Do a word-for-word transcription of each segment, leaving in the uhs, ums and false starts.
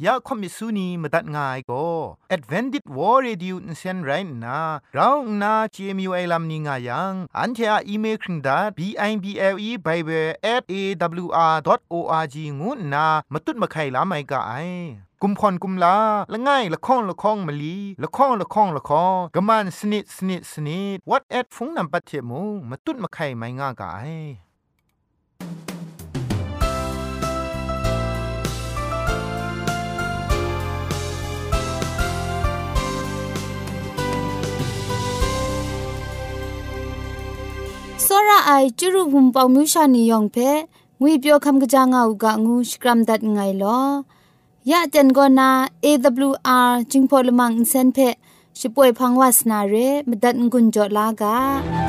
ยาคอมิสุนีมตัดง่ายก็ Advented War Radio นเซนไรนะเราหน้า จี เอ็ม ยู ไอ ลัมนิงายังอันเทอะอีเมลคิงดา บี ไอ บี แอล อี Bible แอท เอ ดับเบิลยู อาร์ ดอท โอ อาร์ จี งูนะมาตุ้ดมาไข่ลาไม่กะไอกุมพรกุมลาละง่ายละข้องละข้องมะลีละข้องละข้องละข้องกะมันสนิดสนิดสนิด what at ฟงนำปัจเจมูมาตุ้ดมาไข่ไม่ง่ากะไอစောရအိုင်ကျရုဘုံပေါမျိုးရှာနေယောင်ဖဲငွေပြောခမ်ကကြငါဥကငူစကရမ်ဒတ်ငိုင်လောยะจันกอนา เอ ดับเบิลยู อาร์ จิงพอลมังอินเซนเพชิป่วยพังวาสนาเรมดัดงุนจอลากา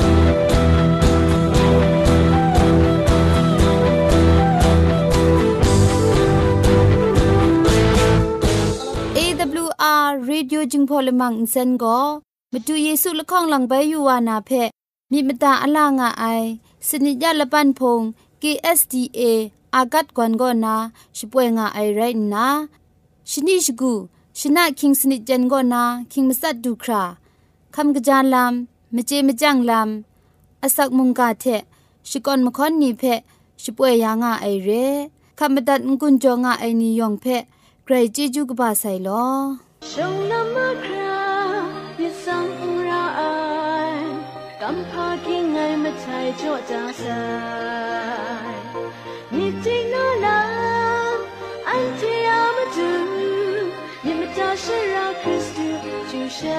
เอ ดับเบิลยู อาร์ Radio จิงพอลมังอินเซนก็มาดูเยซูละข้องหลังใบยูวานาเพมีมตาอลางาไอสนิยะละปันพง เค เอส ดี เอ อากัดกวนกอนาชิป่วยงาไอไรนะชนิชกูชนะคิงสนิจันกอนาคิงมัสัดดูคราคำกระจานลำมเจมจังลำอสักมุงกาเทชิกอนมคอนนีเพชิป่วยยางาไอเรคำบัดงกุนจงาไอนิยองเพใครจีจูกบาไซลอชงนามครายิสังราไอกำพากิงไงมาใช้โจจาสายมีจริงโนนาอันที่ยามาดูยิ่งมาจากชราคริสต์จูชา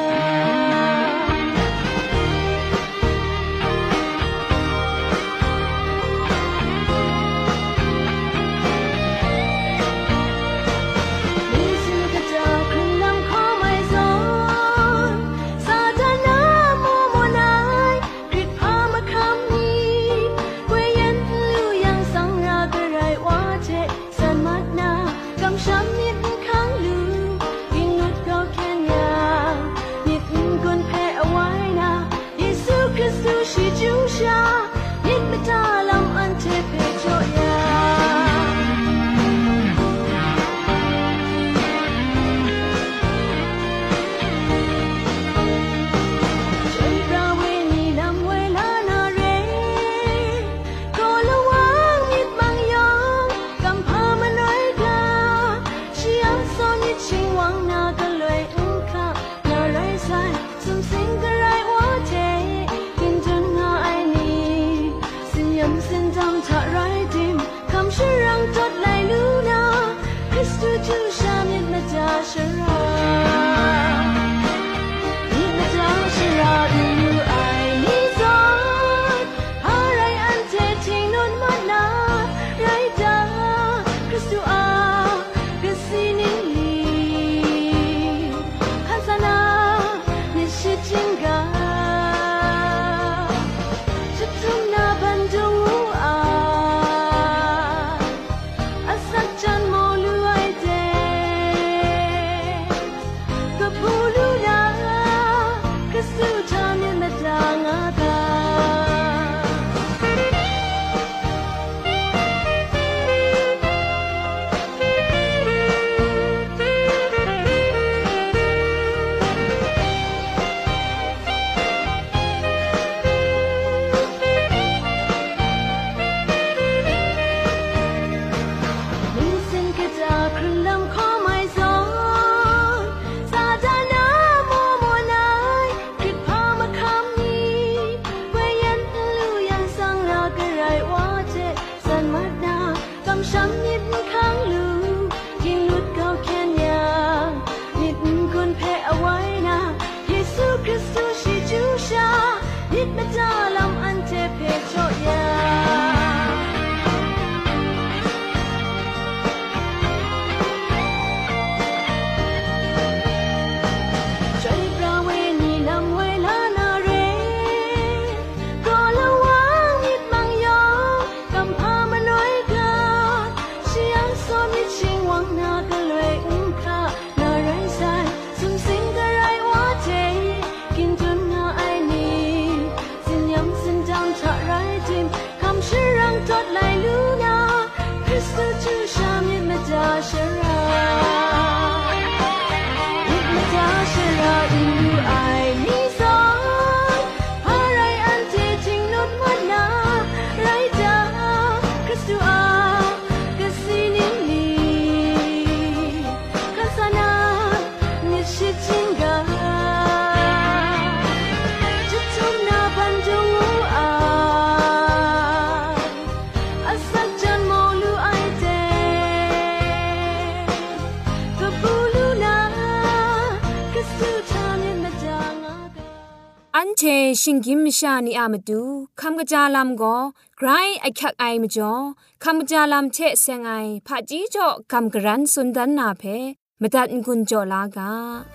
ชิงกิมชานีอามาดูคำกระจาลำก็ไกรไอคักไอมจ่อคำกระจาลำเชะเซงไอผาจีจ่อคำกระรันสุนดันนาเพมตัดกุญจ่อลากา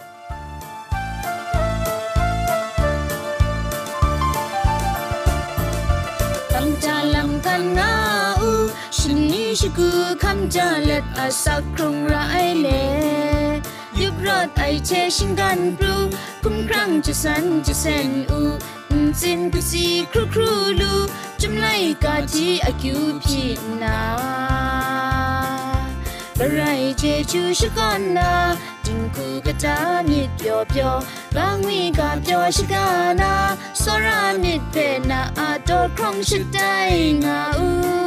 คำจาลำกันนาอูฉันนี้ชกูคำจาเล็ดอาสักครุงไรเล่ยุบรถไอเชชิงกันปลูคุ้มครั้งจะสันจะเซนอูสินกุสีครูครูลูจุมไลกาจีอากิวพีนาบะไรเจจูชะกันนาจิงคูกะตามิดเปียวเปียวบางวีกาเปียวชะกานาสรามิดเปนาอาโตครองชะไดงาอู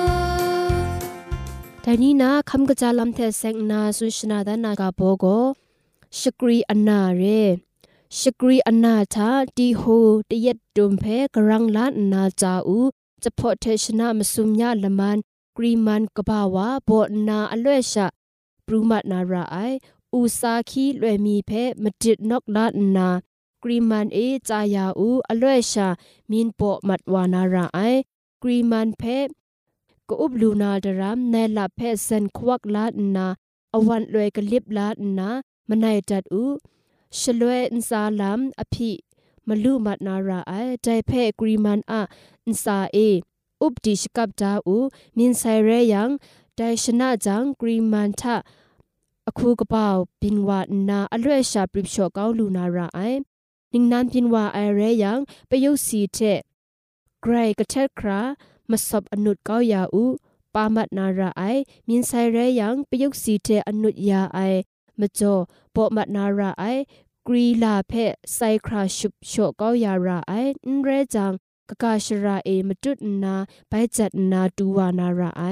แต่นี่นะคำกระจาลำเทเซงนาสุชนาดานากาโบโกชกรีอันนาเรชกรีอันนาทาดีโฮตเย็ดดุมเพกรังลานนาจาอูจะพอเทชนะมสุมญาละมันกรีมันกบ่าวาโบนาอเลชะปรุมัดนาราไออูซาคีลวยมีเพมจิตนกลานนากรีมันเอจายาอูอเลชะมินโปมัดวานาราไอกรีมันเพก็อุบลูนาดรามในละเพเซนควักลานนาอวันลวยกลิบลานนามันไนจัดอูชลวยอินซาลามอภิมลูมัดนาราไอใจเพกรีมันอะอินซาเออุบดิชกับดาอูมินไซเรยังไดชนะจังกรีมันทะอคูกบ่าวบินวานาอลวยชาปริบชอเกาลูนาราไอนิงนันบินวาไอเรยังไปยุสีเทไกรกะเทครามาสอบอนุดเกายาอูปามัดนาราไอมินไซเรยังไปยุสีเทอนุดยาไอมจ่อปอมัดนาราไอกรีลาเพไซคราชุบโชเกายาราไออินเรจังกะกาชราเอมจุดนาไปจัดนาดูวานาราไอ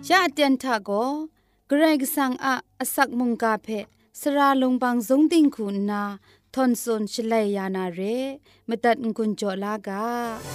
ชาเตียนทาโกเกรกสังอะอสักมุงกาเพสราลงบางสงติงคุณนาทอนซนชลัยยานาเรมตัดกุญจลากา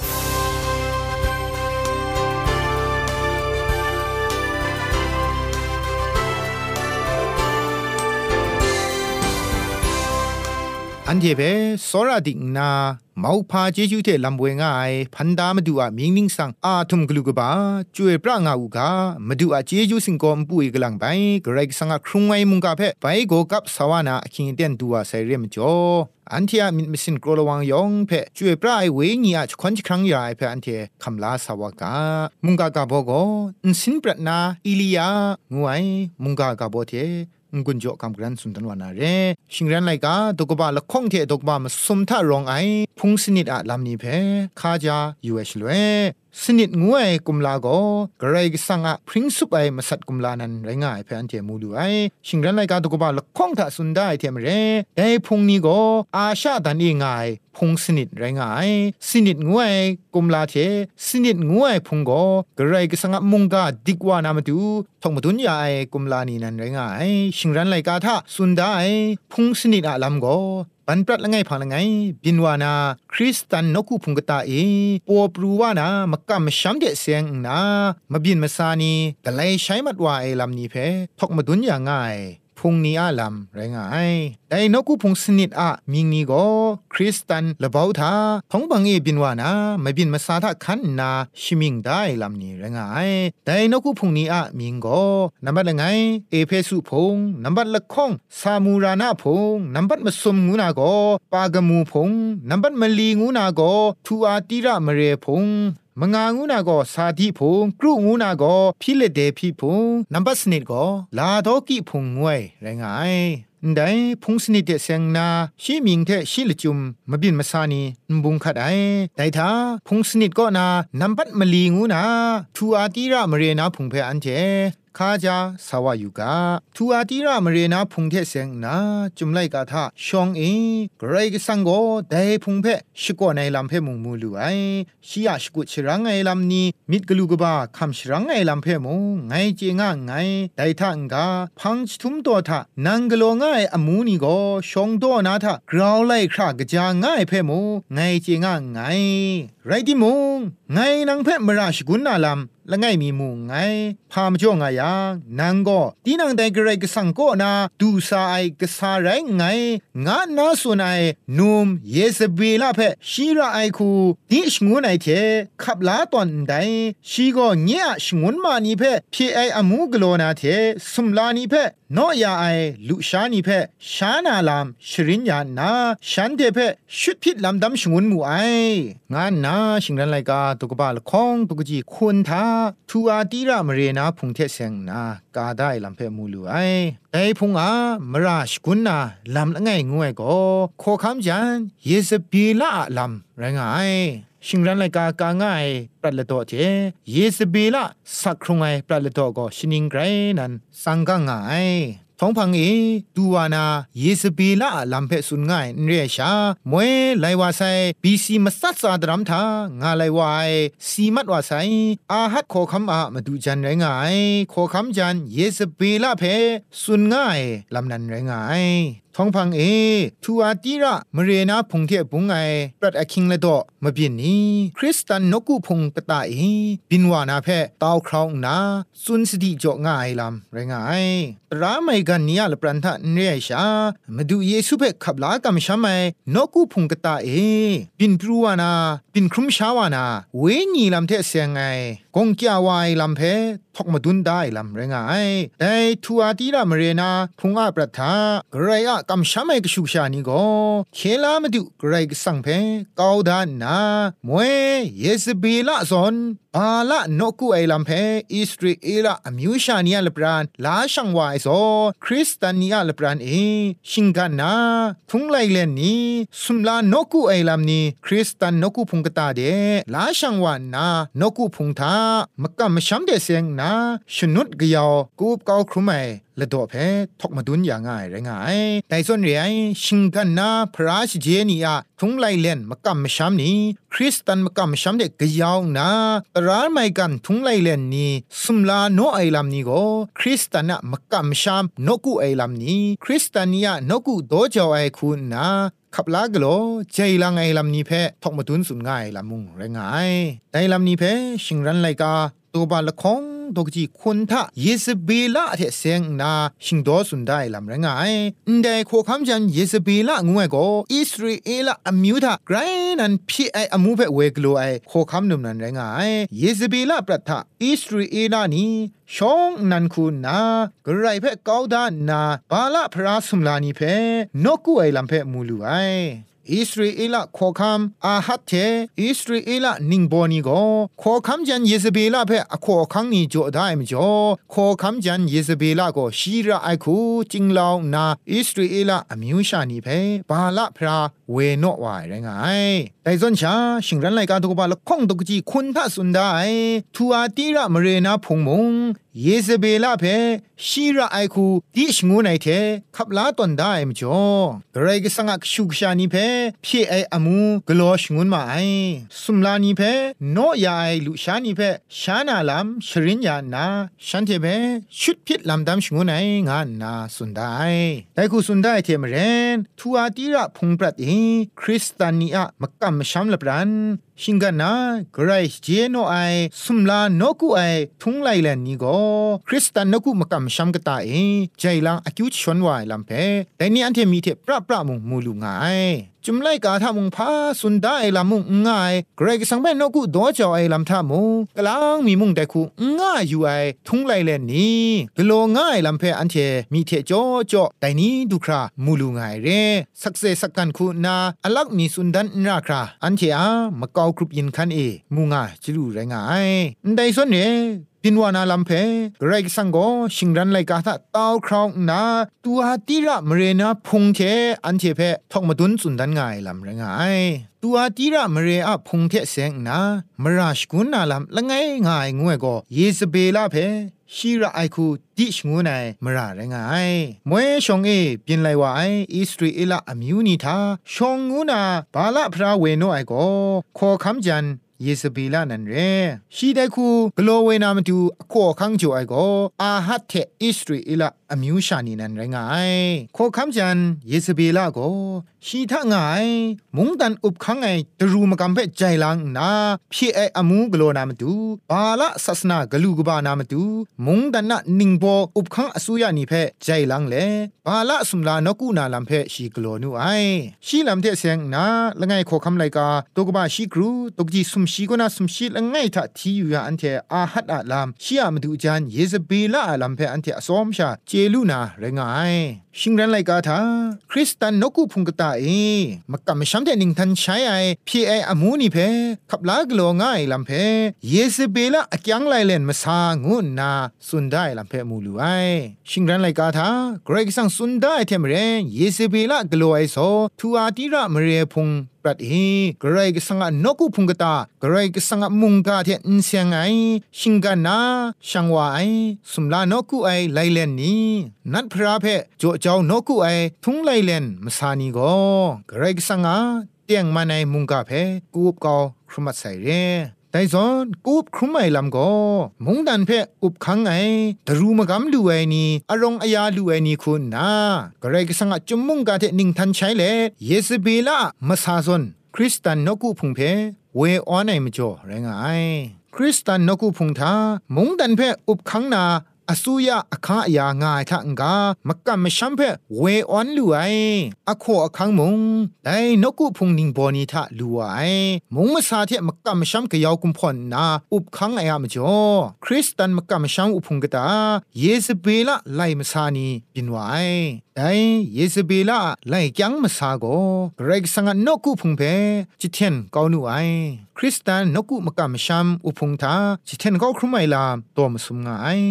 อันเจเปสระดิกนามาวพาเจจูเทลำเวงไอพันดามาดูอะมิงนิงสังอาทุมกลุกบาจวยปรางาอูกามาดูอะเจจูสิงกอมปุยกลังไปกระไรสังอะครุงไอมุงกาเพไปโกกับสวานาคิงเตียนตัวไซเรมจ่ออันเทียมิมิสินกรลวังยองเพจวยปรายเวงีอะคอนจิครั้งใหญ่เพอันเทคำลาสวากามุงกากาโบโกอินสินปรนาอิลียางวยมุงกากาโบเทงุนโจกำกรันสุนทรวานาเรชิงรันไลกาดกบาละคงเทดกบามาสมทารองไอพุงสนิดอะลำนี้เพคาจายูเอชลเวสนิดงวยกุมลาโกกระไรกสังอะพริ้งสุปไอมาสัตกุมลานันไรง่ายเพอันเจมูดูไอชิงรันไลกาดกบาละคงทะสุนได้เทมเรได้พุงนี้โกอาชาดันเองไงพุงสนิดไรง่ายสนิดงวยกุมลาเทสนิดงวยพุงโกกระไรกสังอะมุงกาดิกวานามาดูทองมาดุนยาไอกุมลานีนันไรง่ายชิงรันไลกาทะสุนได้พุงสนิดอะลำโกปันปรัดละไงพังละไงบินวานาคริสตันนกุพุงกตาเอปัวปรูวานามะกะมะชัมเดเซงนามะบินมะซานีกะไลใช้มัดวาไอลำนี้เพทอกมาดุนยาง่ายพุงนี้อาลำไรง่ายแต่นกุพุงสนิดอะมิงนี้ก็คริสตันละเบาทาท้องบังเอบินวานามะบินมะซาทะคันนาชิมิงได้ลำนี้ไรง่ายแต่นกุพุงนี้อะมิงก็นับบัดละไงเอเพสุพงนับบัดละข้องซามูรานาพงนับบัดมะสมงูนาก็ปากะมูพงนับบัดมะลีงูนาก็ทูอาติระมะเรพงมงางูนาก็สาธิพงกรุงูนาก็พิเลเดพิพงนับบัดสนิดก็ลาดอกิพงงวยไรง่ายได้พงสนิดเดเซงนาชิมิงเทชิลจุมมะบินมะซานีนบุงขัดไอแต่ถ้าพงสนิดก็นานับบัดมะลีงูนาทูอาติระมะเรนาพงเพอันเจคาจาสาวายุกาทูอาติระมะเรนาพุงเทเซงนาจุมไลกาทะชองเอกรายกสังโกไดพุงเพชิโกในลำเพมุงมูลูไอชิยาชกุชรังไอลำนี้มิดกลูกบาคำชรังไอลำเพมุงไงเจงะไงไดทังกาพังชทุมตัวทะนังกโลงไออมูนีโกชองโตนาทะกราวไลครากะจางไงเพมุงไงเจงะไงไรดิมุงไงนังเพมราชกุนนาลำละไงมีมุงไงพามจ่องายานางก็ตีนังไดกระไรกสังก็นาดูซาไอกษาไรไงงานาสุนัยนุมเยสเบลาเพชีราไอคูดิชงูไอเทขับลาตอนใดชีก็เนียชงุนมานีเพพีไออมูกโลนาเทสุมลานีเพนอยาไอลุชานีเพชานาลามชรินยานาฉันเทเพชุดพิษลำดำชงุนมูไองานนาชิงรันไลกาตุกบาลคองตุกจีคุณทาทูอาติระมเรนาพุงเทเซงนากาได้ลำเพมูลูไอไอพุงอามราชกุนนาลำละไงงวยก็โคคำจันเยสบีละลำไรงายชิงรันไลกากาง่ายปรัดละโตเจเยสบีละสักครุงไอปรัดละโตก็ชินิงไกรนันสังกังง่ายท้องพังเอดูวานาเยสเบลาลำเพสุนง่ายเรียชามวยไลวาไซบีซีมาสัตสาดรัมทางาไลวายซีมัดวาไซอาฮัดขอคำอามาดูจันไรงายขอคำจันเยสเบลาเพสุนง่ายลำนันไรงายท้องพังเอทูอาติระมเรนาพงเทปุงไงปรัดอคิงละดอมาบินนี้คริสตันนกุพงกตาเอบินวานาเพตาวคราวนาสุนสติจ่อง่ายลำไรงายตราไม่กันเนียละปรันทะเรียชามาดูเยซูเพขับลากำชาไมนกุพงกตาเอบินปรูวานาบินครุมชาวานาเวญีลำเทเสียงไงกงเกียวายลำเพทอกมาดุนได้ลำไรงายแต่ทูอาติระมเรนาพงอาปรัทากระไรอะกำชาไม่กชุกชานี่ก็เคลามาดูไกรกสังเพกาวดานนามวยเยสเบลาซอนบาละนกุไอลัมเพอิสราเอลอมิวชานียลปรานลาชังวายโซคริสตานียลปรานเอชิงกันนาทุงไลเลนนี้สุมลานกุไอลัมนี้คริสตันนกุพุงกตาเดลาชังวานนานกุพุงทามกะมะชัมเดเซงนานาชนุดกยาวกูบเกาครุไมละดอเพทอกมาดุนอย่างง่ายไรงายแต่ส่วนเรียชิงกันนาพระชิเจนีอะทุงไลเลนมากำมช้ำนี้คริสตันมากำช้ำเด็กกยาวนาตราไม่กันทุงไลเลนนี้สุมลาโนไอลำนี้ก็คริสตันอะมากำช้ำนกูไอลำนี้คริสตันเนี่ยนกูโดเจ้าไอคุณนาขับลากโลใจลังไอลำนี้เพทอกมาดุนสุนง่ายลำมุงไรงายแต่ลำนี้เพชิงรันไลกาตัวบาละคงดอกจีคุณทะเยซเบลาเทเซงนาชิงโดสุนได้ลำไรงายแต่โคคำจันเยซเบลางวยก็อิสราเอลอมิวทะไกรนันพี่ไออมูเพเวกโลไอโคคำนุมนันไรงายเยซเบลาปรัทะอิสราเอลนี่ช่องนันคุณนากระไรเพเกาดานนาบาละพระสุมลานีเพนกุไอลำเพมูลูไออิสราเอลขอคำอาฮัตเทอิสราเอลนิงบอนีโกขอคำจันเยซเบลาเพอขอคังนี้จ่อได้มจ่อขอคำจันเยซเบลาโกชีระไอคูจิงลาวนาอิสราเอลอมิวชานีเพบาละพระเวนอวายไรงายแต่ส่วนชาชิงรันไลกาตุกบาละคงตุกจีคุณทัสุนได้ทัวตีระมเรนาพงมงเยซเบลาเพชีระไอคูดิชงูไนเทขับลาตอนได้มจ่อกระไรก็สังกชุกชานีเพพี่ไออมูกลอชงุนมาไอสุมลานีเพโนยาไอลุชานีเพชานาลำชรินยานาฉันเทเพชุดพิษลำดำชงุนไองานนาสุนได้แต่คูสุนได้เทมเรนทัวตีระพงปรัดเอคริสตานีอะมักกำช้ำละปรันชิงกันนะไกรเจโนไอสุมลานกูไอทุงไลแลนนี้ก็คริสตันนกูมากำช้ำกตาเอใจลังอคิวชวนวายลำเพแต่นี่อันเทมีเทปราปรามุงมูลุงไงจุมไลกาทามุงพาสุนได้ลำมุงง่ายไกรก็สังเบนนกูโดจอไอลำทามุงกลางมีมุงแต่คูง่ายอยู่ไอทุงไลแลนนี้กโลง่ายลำเพอันเทมีเทจอจอแต่นี้ดูครามูลุงไงเรสักเซสักกันคูนาอลักมีสุนดันนาคราอันเทอามากกรุปยินคันเอมูงาจิรูไรงายได้ส่วนเนี่ยปินวานาลัมเพเกรกสังโกชิงรันไลกาทะตาวคราวนาตัวตีระมเรนาพงเทอันเทเพทอกมาดุนสุนดันง่ายลำไรงายตัวตีระมเรอะพงเทเสงนามราชกุนนาลำละไงง่ายงวยก็เยซเบลาเพชีระไอคูดิชงูไนมราไรงายมวยชงเอปินไลวาไออิสราเอลอมิวนิทาชงงูนาบาละพระเวโนไอโกขอคำจันเยซเบลานันเรชีได้คูกลัวเวนามตูขอคังจ่อไอโกอาฮัตเทอิสราเอลอมิวชานีนันไรงายขอคำจันเยซเบลาโกชีทะงายมุงดันอุบคังไอตรูมกำเพใจลังนาพี่ไออมูกลัวนามตูบาละศาสนากลูกบานามตูมุงดันนะนิงโบอุบคังอสุยานีเพใจลังเลบาละสุมลานกูนาลัมเพชีกลัวนูไอชีลัมเทเซงนาละไงขอคำไลกาตกบาชีกรูตกจีสุมชีกนาสุมชีละไงทะทีอยู่อันเทอาฮัดอะลามชีอะมดูจันเยซเบลาอะลัมเพอันเทอสอมชาเจลูนาเรงายชิงรันไลกาทาคริสตันนกูพุงกตาเอมักกะมชัมเทนิงทันใช้ไอพี่ไออมูนี่เพขับลากโลง่ายลำเพเยซเบลาอักยังไลเลนมาซางุนนาสุนได้ลำเพมูลูไอชิงรันไลกาทาเกรกสังสุนได้เทมเรเยซเบลากโลไอโซทูอาติระมเรพุงปรัดเฮเกรกสังนกูพุงกตาเกรกสังมุงกาเทอินเซียงไอชิงกันนาช่างวาไอสุมลานกูไอไลเลนนี้นัดพระเพโจเจ้านกูไอทุงไลเลนมาซานีโกเกรกสังเตียงมาในมุงกาเพกูบกอครุมัดใส่เรแต่ซอนกูบครุมไอลำก็มุงดันเพอุบคังไอตรูมกำดูไอนี่อารมณ์อายาดูไอนี่คุณนะกระไรก็สังจุมมุงกาเทนิงทันใช้เลเยซเบลามาซาซอนคริสตันนกูพุงเพเวออนไอมจ่อแรงไอคริสตันนกูพุงทามุงดันเพอุบคังนาอสุยาอคาอยางายทังกามักกะมชัมเพเวออนลูไออโคอคังมุงไดนกุพุงนิงบอนีทะลูไอมุงมะซาเทมักกะมชัมกะยาวกุมพอนนาอุบคังไออะมจ่อคริสตันมักกะมชัมอุพุงกะตาเยซเบลาไลมซานีปินวายไดเยซเบลาไลจังมซาโกเกรกสังนกุพุงเพจิเทนกาวนูไอคริสตันนกุมักกะมชัมอุพุงทาจิเทนกาวครุไมลามตอมสุมงาไอนัมบัด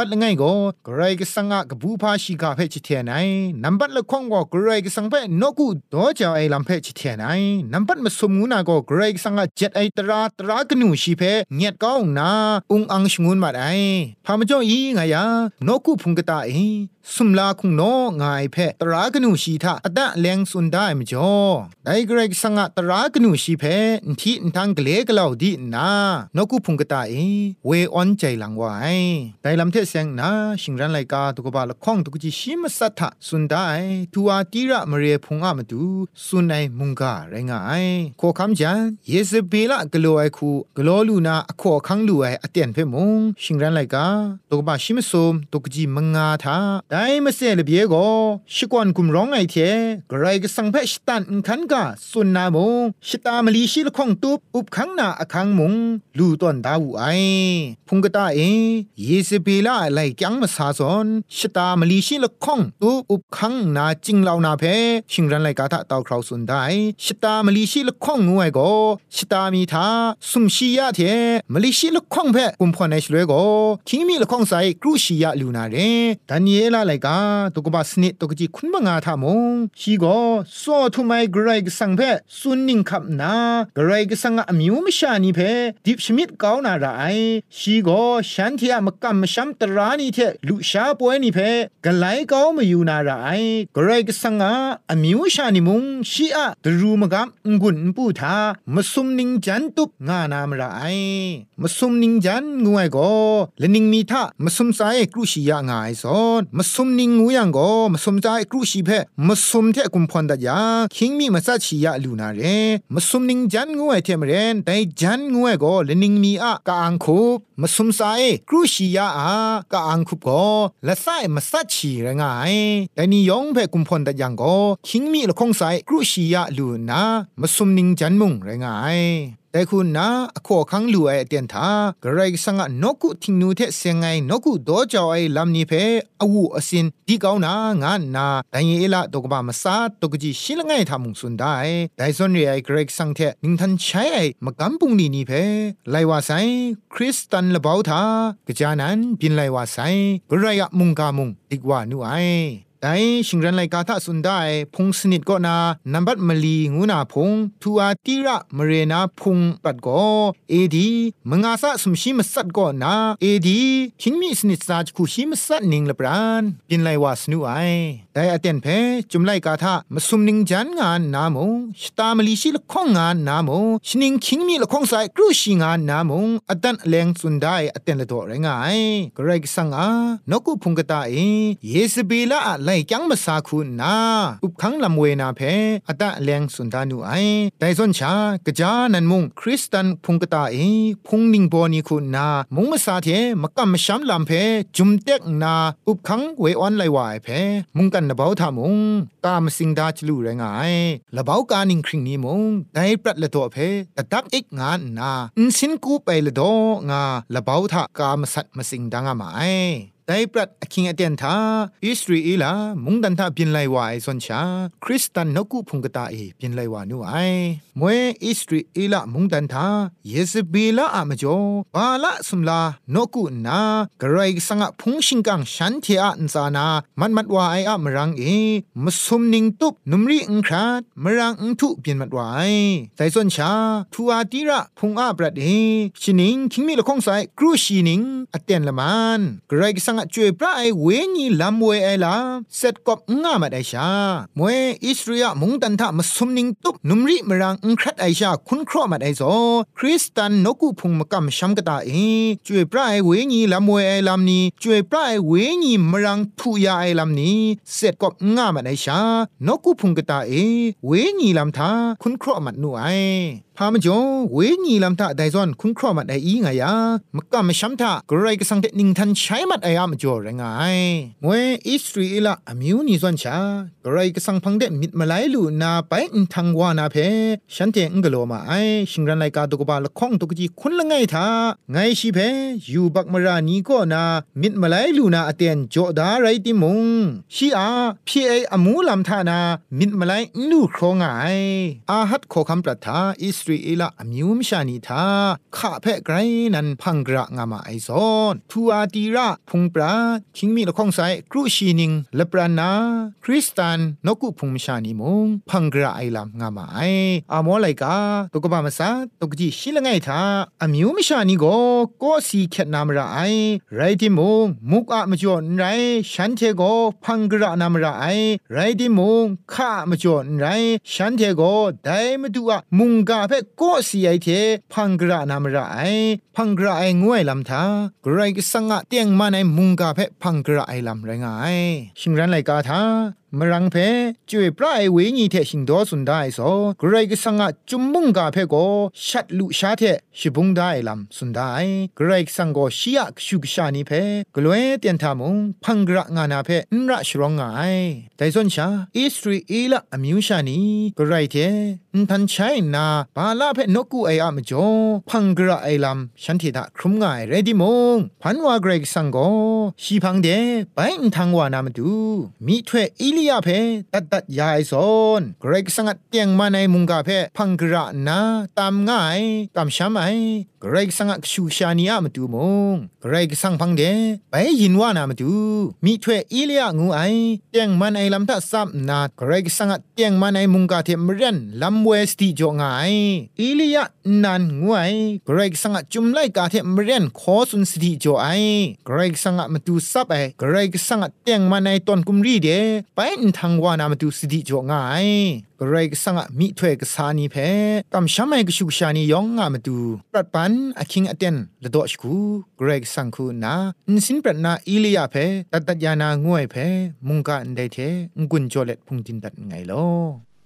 ละไงก็กระไรก็สังอะกบูพาชิกาเพจิเทนไอนัมบัดละข้องก็กระไรก็สังเพนกุดอจาไอลัมเพจิเทนไอนัมบัดมาสมุนาก็กระไรก็สังอะเจ็ดไอตราตรากนูชีเพเงียดก้าวนาอุงอังชงุนมาไอพามจ่ออีไงยานกุพุงกตาเอสุมลาคุงโนงายเพตรากนูชีทาอดะแรงสุนได้มจ่อไดกระไรก็สังอะตรากนูชีเพที่ทางเกลกลาวดีนานกุพุงกตาเอเวออนใจหลังไว้แต่ลำเทเสียงนาชิงรันไลกาตุกบาลข้องตุกจิชิมสัทธะสุนได้ทัวตีระมเรพุงอามาดูสุนในมุงกาไรงายขอคำจันเยสเบละกลัวไอคูกลัวลูนาขอคังลูไออเตียนเพมงชิงรันไลกาตุกบาชิมสมตุกจิมังงาทาได้มาเสลเบียโกชิกวนกุมร้องไอเทกไรก็สังเพชตันขันกาสุนนามงชิตามลีชิลข้องตุบอุบคังนาอคังมงลูตอนดาวไอพุงกตาเอเยสเบละไลจังมาซาซอนชิตามลีชิลข้องตุบอุบคังนาจิงลาวนาเพชิงรันไลกาทะตาวคราวสุนได้ชิตามลีชิลข้องงวยโกชิตามีทาสุมชียะเทมลีชิลข้องเพกุมพอในชลวยโกคิงมีลข้องใส่กรูชียะลูนาเรดานิเอลาไลกาตุกบาสนิตตุกจิคุณบังอาทามงชีโกโซทุไมกรายกสังเพสุนนิงคับนากรายกสังอมิวมชานีเพดิบชมิดกาวนาราไอชีโกฉันเทียมกัมชัมตรานีเทลุชาป่วยนี่เพกไลกาวมาอยู่นาราไอกรายกสังอมิวชานิมุงชีอะตรูมกัมงุนปูทามสุมนิงจันตุบงานามราไอมสุมนิงจันงวยโกเลนิงมีทามสุมไซกรุชียางายซอนมสุมนิงงูยังโกมสุมไซกรุชีเพมสุมเทกุมพอนดายาคิงมีมาซาชียาลูนาเรมสุมนิงจันงวยเทมเรนไดจันงวยโกเลนิงมีอะกาอังคุบมสุมไซกรุชียาอากาอังคุบโกละไซมาซาชีเรงายไดนิยองเพกุมพอนดายังโกคิงมีละคงไซกรุชียาลูนามสุมนิงจันมุงเรงายแต่คุณนะขอคังลู่ไอเตียนทากระไรสังนกุทิงนูเทเสียงไงนกุโดจอไอลำนี้เพอวูอสินดีเกานางานนาแต่เยละตกบามาซาตกจีชิลไงทามุงสุนได้แต่ส่วนเรไอกระไรสังเทนิงทันใช้ไอมากำปุงนี่นี่เพไลว่าไซคริสตันละเบาทากจานันบินไลว่าไซกระไรอะมุงกามุงดีกว่านูไอแต่ชิงรันไลกาทะสุนได้พงสนิทก็นานัมบัดมลีงูนาพงทัวตีระมเรนาพงปัดก็เอดีมงาซะสมชิมสัดก็นาเอดีคิงมีสนิทซาจคูชิมสัดนิงละปรานปินไลวาสนูไอแต่อเตียนเพจุมไลกาทะมสุมนิงจันงานนามงชตามลีชิละข้องงานนามงชนิงคิงมีละข้องใส่กรูชิงานนามงอดันแรงสุนได้อเตียนละตัวไรงายกระไรก็สังอานกุพงกตาเอเยสเบละไลจังมาซาคุณนาอุบขังลำเวนาเพอตะแรงสุนทานุไอแต่ส่วนชากะจานันมุงคริสตันพุงกตาเอพุงนิงบอนีคุณนามุงมาซาเทมกัมมชัมลำเพจุมเต็กนาอุบขังเวออนไลวายเพมุงกันนะเบาทามุงตามสิงดาจลูแรงไอละเบากานิงคริงนี้มุงได้ปรัดละตัวเพตะดักอีกงานนาอินสินกูไปละดองาละเบาทากามสัตมาสิงดังอามาไอได้ปรัดคิงอเตียนทาอิสราเอลมุงดันทาบินไลวายสนชาคริสตันนกุพุงกตาเอบินไลวานูไอมวยอิสราเอลมุงดันทาเยซเบลอะมจ่อบาละสุมลานกุนากระไรสังพุงชิงกังฉันเทอะนซานามันมัดวาไออะมรังเอมสุมนิงตุบนุมรีอิงคราดมรังอิงทุบินมัดวายไซสนชาทัวตีระพุงอาบรัดเอชินิงคิงมีละคงไซครูชีนิงอเตียนละมันกระไรสังจวยพระไอเวญีลำเวไอลาเสร็จกบงามาไอชามวยอิสราเอลมุงตันทะมาสมนิงตุบนุมริมรังอุครัดไอชาคุณครอมาไอโซคริสตันนกุพุงมกำชัมกตาเอจวยพระไอเวญีลำเวไอลำนี้จวยพระไอเวญีมรังทุยาไอลำนี้เสร็จกบงามาไอชานกุพุงกตาเอเวญีลำทาคุณครอมาหนูไอพามจ่อเวญีลำทาไดซอนคุณครอมาไออีไงยามกำชัมทากรไรก็สังเตนิงทันใช้มาไออะมจ่อไรงายมวยอิสราเอลอมิวนิซอนชากกรก็สังพังเดมิดมาไลลูนาไปอินทังวานาเพฉันเตงกะโลมาไอชิงรันไลกาตุกบาละข้องตุกจีคุณละไงทาไงชิเพยูบักมรานีก็นามิดมาไลลูนาอเตนโจดาไรติมุงชีอาพีเออมูลำทานามิดมาไลนูครองไงอาฮัดขอคำปรัทาอิสราเอลอมิวมชานีทาข้าเพไกรนันพังกระงามาไอซอนทัวตีระพุงปราชิงมีละข้องไซครูชีนิงเลปรานาคริสตันนกุพุงมชานีมุงพังกระไอลำงามาไออามอไลกาตุกบามาซาตุกจีชิละไงทาอมิวมชานีโกก็สีเขตนามระไอไรติมุงมุกอะมจ่อนไรฉันเทโกพังกระนามระไอไรติมุงข้ามจ่อนไรฉันเทโกได้มาดูอะมุงกาเพก็สีไอเทพังกระนามระไอพังกระไองวยลำทากรก็สังอะเตียงมาในมุงกาเพพังกระไอลำไรงายชิงรันไลกาทามรังเพจ่วยปลายเวญีเทชิงดอสุนได้โซกรก็สังอะจุมมุงกาเพโกชัดลุชาเทชิบุงได้ลำสุนได้กรก็สังโกชิยะกชุกชานีเพกลวยเตียนทามุงพังกระงานาเพนระชรองไงแต่ส่วนชาอิสราเอลอมิวชานีกรเทนทันใช้นาบาลาเพนกูไออะมจ่อพังกระไอลำฉันทิดาครุมไงเรดิมงพันวากรก็สังโกชีพังเดไปอินทังวานามดูมีถ้วยอิลิยาเพตัดตัดยายซอนเกรกสังกัดเตียงมาในมุงกาเพพังกระนาตามง่ายตามช้ำไอเกรกสังกัดชูชานีอามาดูมงเกรกสังพังเดไปยินว่านามาดูมีถ้วยอิลิยางูไอเตียงมาในลำทัดซับนาเกรกสังกัดเตียงมาในมุงกาเทมเรนลำเวสติจ่อง่ายอิลิยานันงูไอเกรกสังกัดจุมไลกาเทมเรนขอสุนสติจ่อไอเกรกสังกัดมาดูซับไอเกรกสังกัดเตียงมาในตอนกุมรีเดไปทางวานามาดูสติจ่อง่ายกรก็สังะมิถวยกษานีเพกำช้ำไม่กชุกชานียองงามาดูปรัดปันอคิงอเตนละดอชคูกรก็สังคูนาอินสินปรัดนาอิลิยาเพตัดตัดยานางวยเพมุงกะอันใดเทงกุนโจเลตพุงตินตัดไงลอ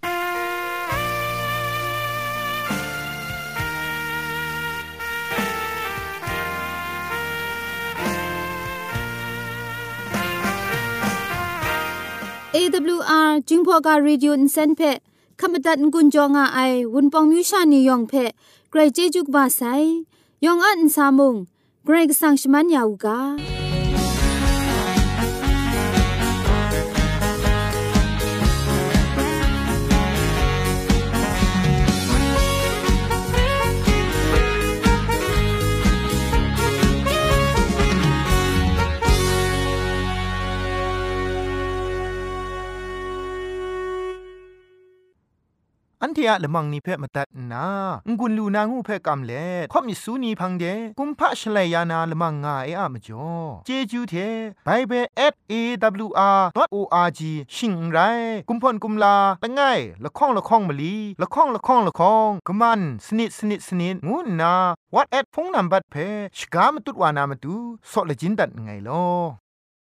เอ ดับเบิลยู อาร์ จิงพอกา Radio Insen เพขมตัดกุญจงอาไอวุนปองมิวชานียองเพไกรเจจุกบาไซยองอันซามุงไกรกสังชมันยาวกาอันเทียละมังนิเพ่มาตัดนางุนลูนางูเพ่กำเล่ข่อมิสูนีพังเดกุมพะชเลยานาละมังงาเออะมจ่อเจจูเทไบเบิล แอท เอ ดับเบิลยู อาร์ ดอท โอ อาร์ จี ชิงไรกุมพ่นกุมลาละไงละข้องละข้องมะลีละข้องละข้องละข้องกะมันสนิดสนิดสนิดงูนาวัดแอดพงนัมบัดเพชกามตุดวานามตุซอเลจินดัดไงลอ